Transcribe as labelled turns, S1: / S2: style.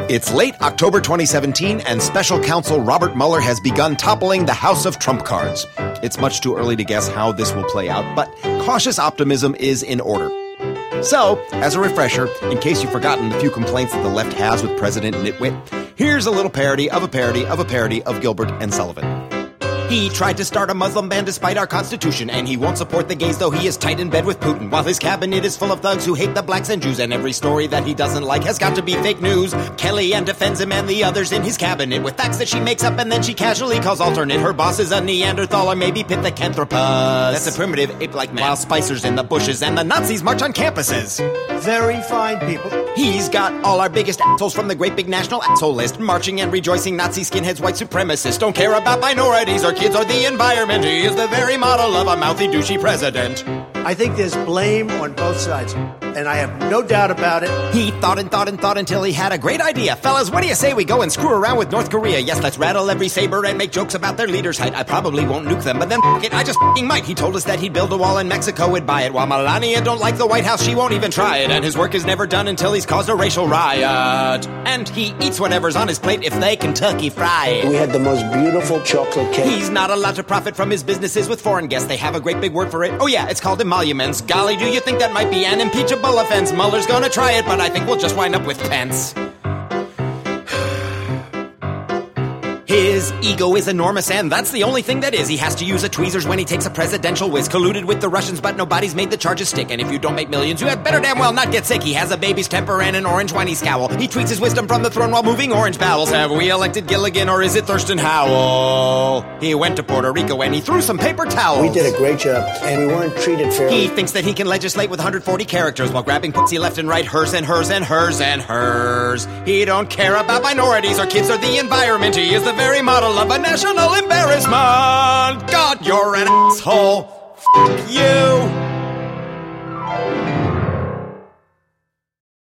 S1: It's late October 2017, and Special Counsel Robert Mueller has begun toppling the House of Trump cards. It's much too early to guess how this will play out, but cautious optimism is in order. So, as a refresher, in case you've forgotten the few complaints that the left has with President Nitwit, here's a little parody of a parody of a parody of Gilbert and Sullivan. He tried to start a Muslim ban despite our constitution, and he won't support the gays, though he is tight in bed with Putin, while his cabinet is full of thugs who hate the blacks and Jews, and every story that he doesn't like has got to be fake news. Kellyanne defends him and the others in his cabinet with facts that she makes up and then she casually calls alternate. Her boss is a Neanderthal or maybe Pithecanthropus. That's a primitive ape-like man. While Spicer's in the bushes and the Nazis march on campuses.
S2: Very fine people.
S1: He's got all our biggest assholes from the great big national asshole list, marching and rejoicing Nazi skinheads, white supremacists, don't care about minorities or kids or the environment. He is the very model of a mouthy, douchey president.
S2: I think there's blame on both sides, and I have no doubt about it.
S1: He thought and thought and thought until he had a great idea. Fellas, what do you say we go and screw around with North Korea? Yes, let's rattle every saber and make jokes about their leader's height. I probably won't nuke them, but then f*** it, I just f***ing might. He told us that he'd build a wall in Mexico, would buy it. While Melania don't like the White House, she won't even try it. And his work is never done until he's caused a racial riot. And he eats whatever's on his plate if they Kentucky Fried.
S3: We had the most beautiful chocolate cake.
S1: He's not allowed to profit from his businesses with foreign guests. They have a great big word for it. Oh yeah, it's called emoluments. Golly, do you think that might be an impeachable offense? Mueller's gonna try it, but I think we'll just wind up with Pence. His ego is enormous, and that's the only thing that is. He has to use a tweezers when he takes a presidential whiz. Colluded with the Russians, but nobody's made the charges stick. And if you don't make millions, you had better damn well not get sick. He has a baby's temper and an orange whiny scowl. He tweets his wisdom from the throne while moving orange bowels. Have we elected Gilligan, or is it Thurston Howell? He went to Puerto Rico and he threw some paper towels.
S3: We did a great job, and we weren't treated fairly.
S1: He thinks that he can legislate with 140 characters while grabbing pussy left and right, hers and hers and hers and hers. He don't care about minorities or kids or the environment. He is the very model of a national embarrassment. God, you're an asshole. F*** you.